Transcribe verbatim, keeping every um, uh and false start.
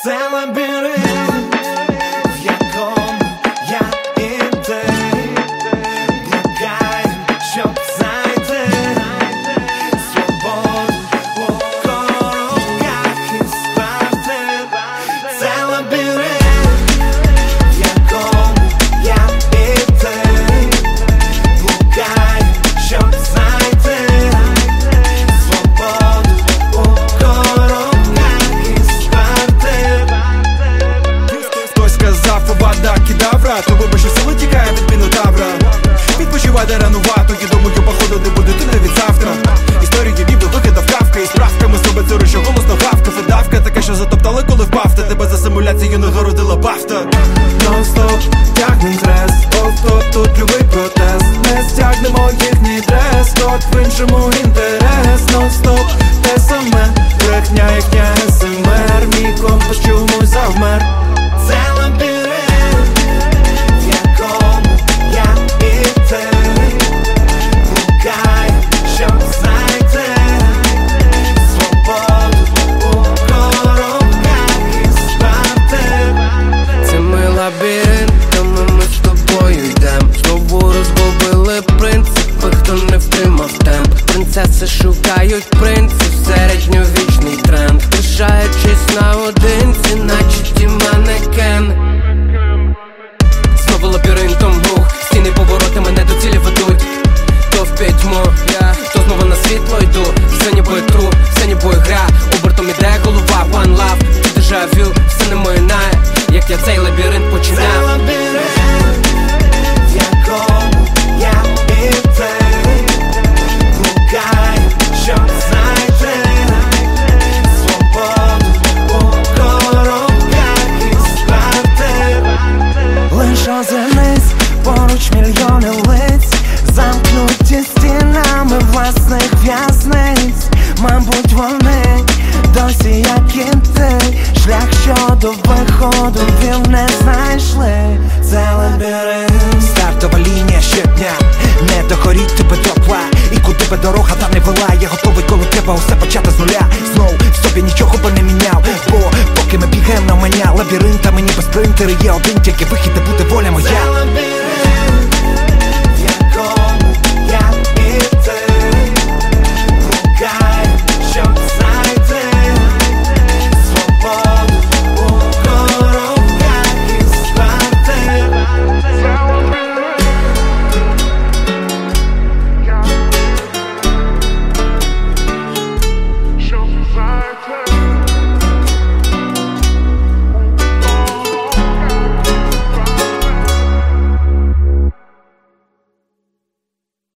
Це лабіринт, в якому я і ти блукаєм, щоб знайти свободу у коробках із квартир. Це лабіринт, в якому я і ти блукаєм, щоб знайти свободу у коробках із квартир. Хтось сказав, вода кідавра, то вибачте, сила тікає від мінотавра. Відпочивати ранувато, я думаю, походу не буде ти навіть завтра. Історії ніби викидав Кавка, і справками себе циру, що голосно гавкав. І давка така, що затоптали, коли впав. Та тебе за симуляцію нагородила бафта. Нон-стоп, тягнем трес, оп-топ, тут любий протест. Не стягнемо їхній дрес-код, в іншому інтерес. Нон-стоп, те саме, брехня їхня ес ем ер. Мій компас чомусь завмер. Це лабіринт, в якому я і ти блукаєм, щоб знайти свободу у коробках із квартир. Це ми лабіринтами, ми з тобою йдем. Знову розгубили принципи, хто не втримав темп. Принцеси шукають принців, середньовічний тренд. Лишаючись наодинці, наче ті манекени. Знову лабіринтом рух, стіни повороти мене до цілі ведуть. То в пітьму, я, то знову на світло йду. Все ніби тру, все ніби гра. Обертом іде голова, one love. Чи дежавю, все не минає, як я цей лабіринт Це починав. лабіринт, в якому я і ти блукаєм, щоб знайти свободу у коробках із квартир. Лиш озирнись, поруч мільйони лиць, замкнуті стінами власних в'язниць. Мабуть, вони досі, як і ти, шлях щодо виходу віл не знайшли. Це лабіринт, стартова лінія щодня, не догоріть тебе топла. І куди би дорога та не вела, я готовий, коли треба усе почати з нуля. Знов в собі нічого би не міняв, бо поки ми бігаємо на мене лабіринтами, ніби спринтери, є один тільки вихід, де буде воля моя. Це лабіринт,